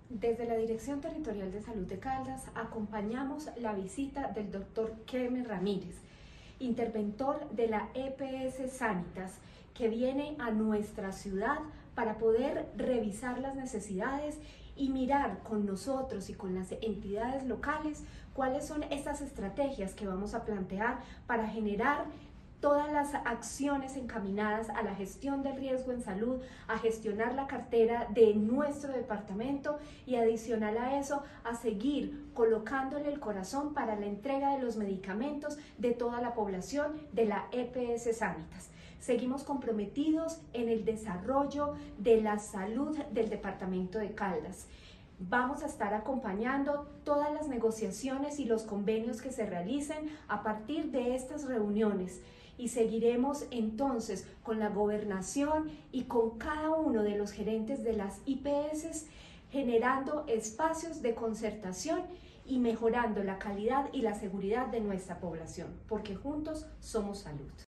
Desde la Dirección Territorial de Salud de Caldas acompañamos la visita del doctor Kevin Ramírez, interventor de la EPS Sanitas, que viene a nuestra ciudad para poder revisar las necesidades y mirar con nosotros y con las entidades locales cuáles son esas estrategias que vamos a plantear para generar todas las acciones encaminadas a la gestión del riesgo en salud, a gestionar la cartera de nuestro departamento y adicional a eso, a seguir colocándole el corazón para la entrega de los medicamentos de toda la población de la EPS Sanitas. Seguimos comprometidos en el desarrollo de la salud del departamento de Caldas. Vamos a estar acompañando todas las negociaciones y los convenios que se realicen a partir de estas reuniones y seguiremos entonces con la gobernación y con cada uno de los gerentes de las IPS generando espacios de concertación y mejorando la calidad y la seguridad de nuestra población, porque juntos somos salud.